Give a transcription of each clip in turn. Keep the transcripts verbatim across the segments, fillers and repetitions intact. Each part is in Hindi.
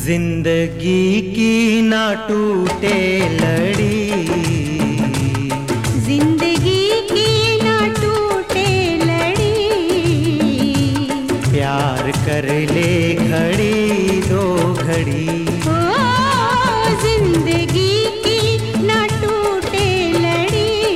जिंदगी की ना टूटे लड़ी, जिंदगी की ना टूटे लड़ी, प्यार कर ले घड़ी दो घड़ी। ओ जिंदगी की ना टूटे लड़ी,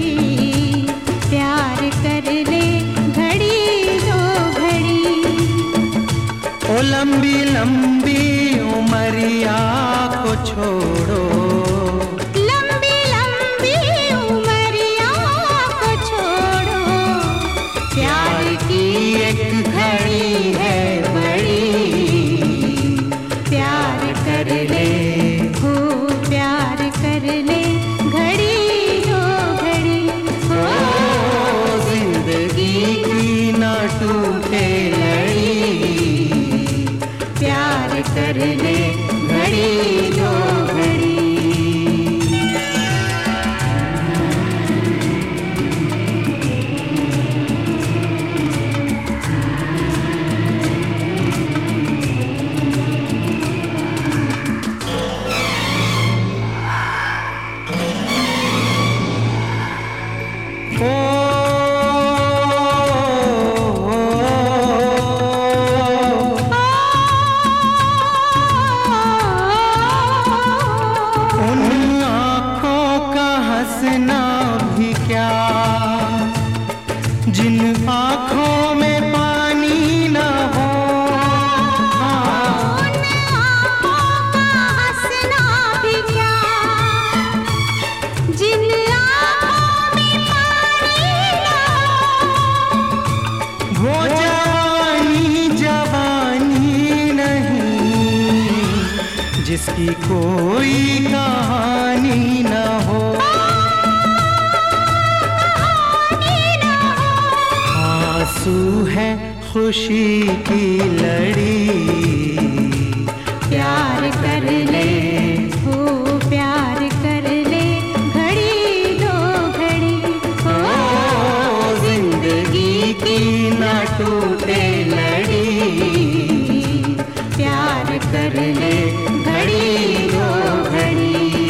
प्यार कर ले घड़ी दो घड़ी। ओ लंबी लंबी उमरिया को छोड़ो, लंबी लंबी उमरिया को छोड़ो, प्यार की एक घड़ी है बड़ी, प्यार कर ले हो प्यार कर ले घड़ी दो घड़ी। ओ जिंदगी की ना टूटे लड़ी, प्यार कर ले घड़ी दो घड़ी। जिन आँखों में पानी न हो, उन आँखों का हंसना भी क्या, जिन आँखों में पानी न हो, वो जवानी जवानी नहीं जिसकी कोई कहानी न हो। आंसू है खुशी की लड़ी, प्यार कर ले हो प्यार कर ले घड़ी दो घड़ी। ओ जिंदगी की ना टूटे लड़ी, प्यार कर ले घड़ी दो घड़ी।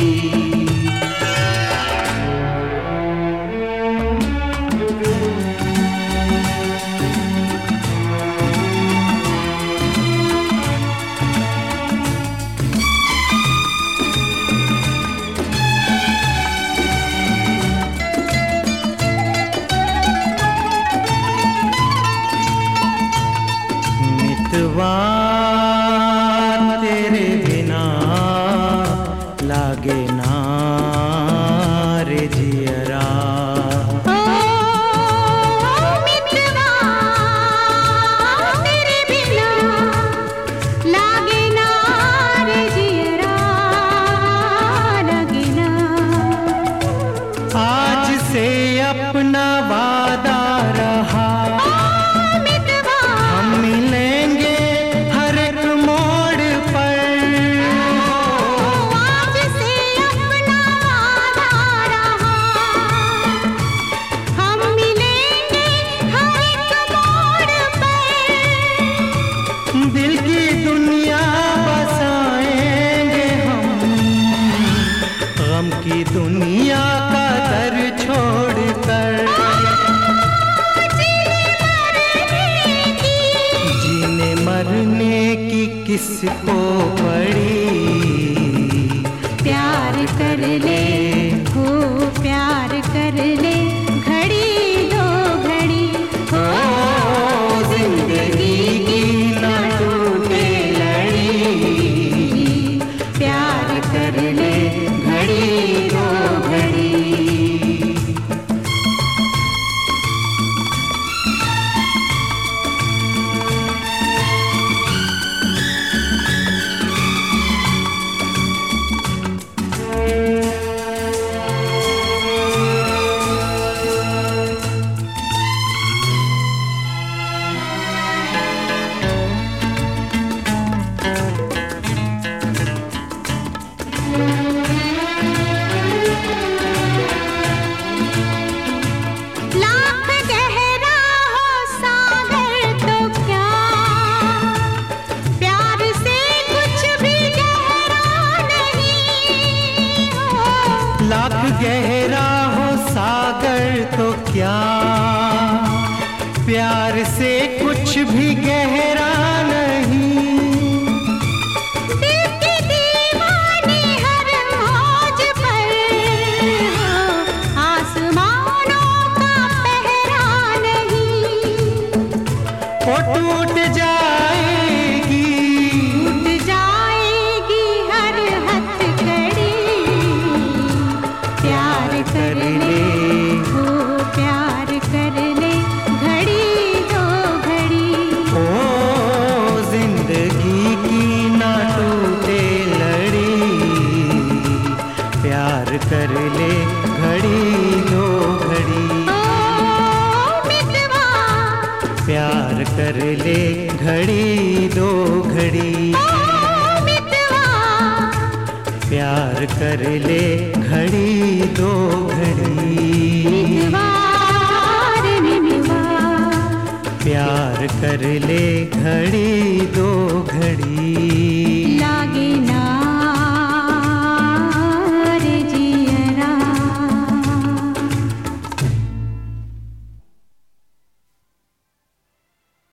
तेरे बिना लागे ना रे जियरा, ओ मित्रवा तेरे बिना लागे ना रे जियरा, लागे ना। आज से अपना वादा रहा, हम मिलेंगे हर एक मोड़ पर। आज से अपना वादा रहा, हम मिलेंगे हर एक मोड़ पर। दिल की दुनिया बसाएंगे हम, गम की दुनिया का दर छोड़कर। जीने मरने की किसको पड़ी, प्यार कर ले हो प्यार कर ले घड़ी दो घड़ी। ओ जिंदगी की ना टूटे लड़ी, प्यार कर ले घड़ी दो घड़ी। प्यार से कुछ भी गहरा नहीं, दिल के दीवाने हर मौज पर हो, आसमानों का पहरा नहीं। वो टूट जाएगी, टूट जाएगी हर हथकड़ी, प्यार कर ले हो, प्यार कर ले घड़ी दो घड़ी। ओ जिंदगी की ना टूटे लड़ी, प्यार कर ले घड़ी दो घड़ी, ओ मितवा, प्यार कर ले घड़ी दो घड़ी, ओ मितवा, प्यार कर ले घड़ी दो घड़ी, मितवा रे मितवा, प्यार कर ले घड़ी दो घड़ी। लागे